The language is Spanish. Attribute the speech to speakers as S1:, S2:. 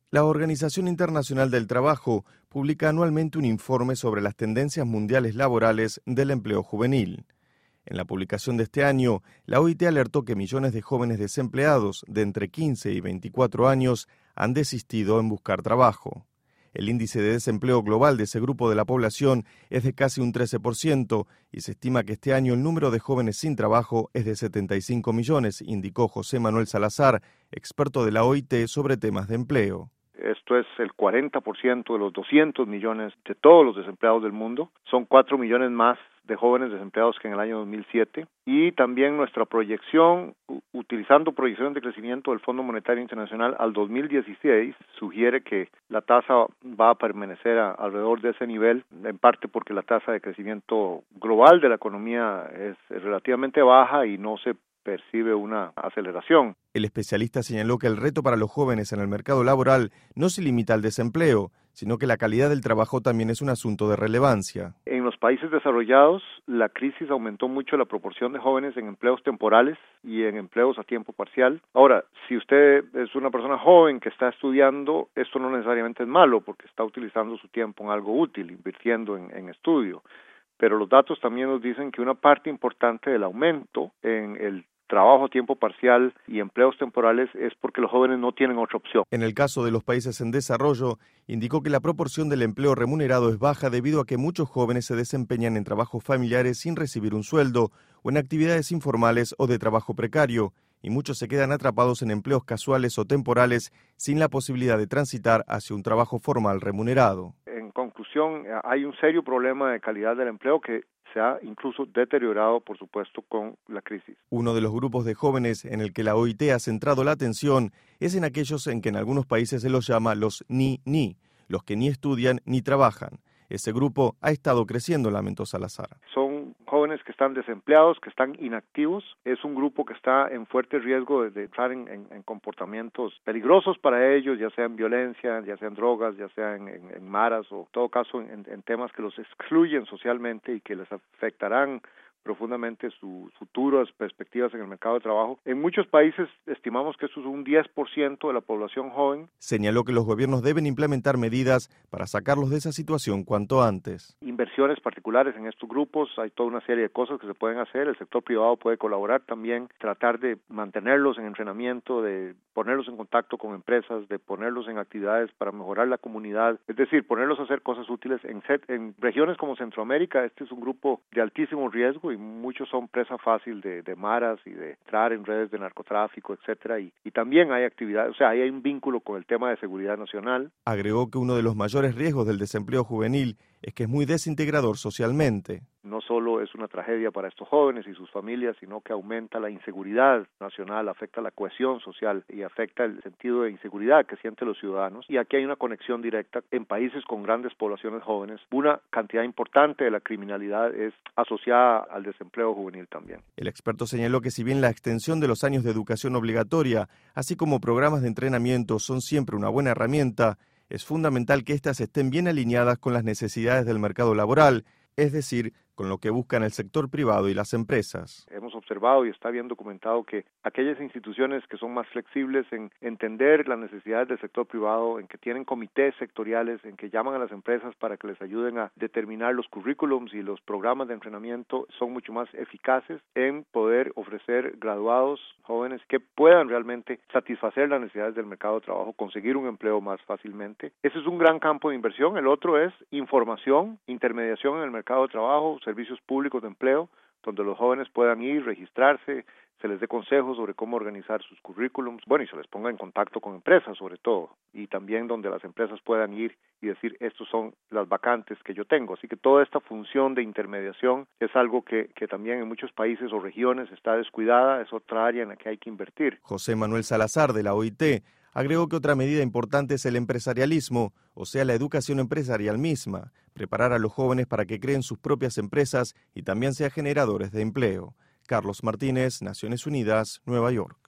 S1: La Organización Internacional del Trabajo publica anualmente un informe sobre las tendencias mundiales laborales del empleo juvenil. En la publicación de este año, la OIT alertó que millones de jóvenes desempleados de entre 15 y 24 años han desistido en buscar trabajo. El índice de desempleo global de ese grupo de la población es de casi un 13% y se estima que este año el número de jóvenes sin trabajo es de 75 millones, indicó José Manuel Salazar, experto de la OIT sobre temas de empleo.
S2: Esto es el 40% de los 200 millones de todos los desempleados del mundo. Son 4 millones más de jóvenes desempleados que en el año 2007. Y también nuestra proyección, utilizando proyecciones de crecimiento del Fondo Monetario Internacional al 2016, sugiere que la tasa va a permanecer alrededor de ese nivel, en parte porque la tasa de crecimiento global de la economía es relativamente baja y no se percibe una aceleración.
S1: El especialista señaló que el reto para los jóvenes en el mercado laboral no se limita al desempleo, sino que la calidad del trabajo también es un asunto de relevancia.
S2: En los países desarrollados, la crisis aumentó mucho la proporción de jóvenes en empleos temporales y en empleos a tiempo parcial. Ahora, si usted es una persona joven que está estudiando, esto no necesariamente es malo porque está utilizando su tiempo en algo útil, invirtiendo en estudio. Pero los datos también nos dicen que una parte importante del aumento en el trabajo a tiempo parcial y empleos temporales es porque los jóvenes no tienen otra opción.
S1: En el caso de los países en desarrollo, indicó que la proporción del empleo remunerado es baja debido a que muchos jóvenes se desempeñan en trabajos familiares sin recibir un sueldo o en actividades informales o de trabajo precario, y muchos se quedan atrapados en empleos casuales o temporales sin la posibilidad de transitar hacia un trabajo formal remunerado.
S2: En conclusión, hay un serio problema de calidad del empleo que se ha incluso deteriorado, por supuesto, con la crisis.
S1: Uno de los grupos de jóvenes en el que la OIT ha centrado la atención es en aquellos en que en algunos países se los llama los ni, los que ni estudian ni trabajan. Ese grupo ha estado creciendo, lamentó Salazar.
S2: Son jóvenes que están desempleados, que están inactivos. Es un grupo que está en fuerte riesgo de entrar en comportamientos peligrosos para ellos, ya sea en violencia, ya sea en drogas, ya sea en maras o en todo caso en temas que los excluyen socialmente y que les afectarán profundamente sus futuras perspectivas en el mercado de trabajo. En muchos países estimamos que eso es un 10% de la población joven.
S1: Señaló que los gobiernos deben implementar medidas para sacarlos de esa situación cuanto antes.
S2: Inversiones particulares en estos grupos, hay toda una serie de cosas que se pueden hacer, el sector privado puede colaborar también, tratar de mantenerlos en entrenamiento, de ponerlos en contacto con empresas, de ponerlos en actividades para mejorar la comunidad, es decir, ponerlos a hacer cosas útiles. En regiones como Centroamérica, este es un grupo de altísimo riesgo y muchos son presa fácil de maras y de entrar en redes de narcotráfico, etcétera, y también hay actividades, o sea, ahí hay un vínculo con el tema de seguridad nacional.
S1: Agregó que uno de los mayores riesgos del desempleo juvenil es que es muy desintegrador socialmente.
S2: No solo es una tragedia para estos jóvenes y sus familias, sino que aumenta la inseguridad nacional, afecta la cohesión social y afecta el sentido de inseguridad que sienten los ciudadanos. Y aquí hay una conexión directa en países con grandes poblaciones jóvenes. Una cantidad importante de la criminalidad es asociada al desempleo juvenil también.
S1: El experto señaló que si bien la extensión de los años de educación obligatoria, así como programas de entrenamiento, son siempre una buena herramienta, es fundamental que éstas estén bien alineadas con las necesidades del mercado laboral, es decir, con lo que buscan el sector privado y las empresas.
S2: Hemos observado y está bien documentado que aquellas instituciones que son más flexibles en entender las necesidades del sector privado, en que tienen comités sectoriales, en que llaman a las empresas para que les ayuden a determinar los currículums y los programas de entrenamiento, son mucho más eficaces en poder ofrecer graduados jóvenes que puedan realmente satisfacer las necesidades del mercado de trabajo, conseguir un empleo más fácilmente. Ese es un gran campo de inversión. El otro es información, intermediación en el mercado de trabajo, servicios públicos de empleo, donde los jóvenes puedan ir, registrarse, se les dé consejos sobre cómo organizar sus currículums, bueno, y se les ponga en contacto con empresas sobre todo, y también donde las empresas puedan ir y decir, estos son las vacantes que yo tengo. Así que toda esta función de intermediación es algo que también en muchos países o regiones está descuidada, es otra área en la que hay que invertir.
S1: José Manuel Salazar, de la OIT, agregó que otra medida importante es el empresarialismo, o sea, la educación empresarial misma, preparar a los jóvenes para que creen sus propias empresas y también sean generadores de empleo. Carlos Martínez, Naciones Unidas, Nueva York.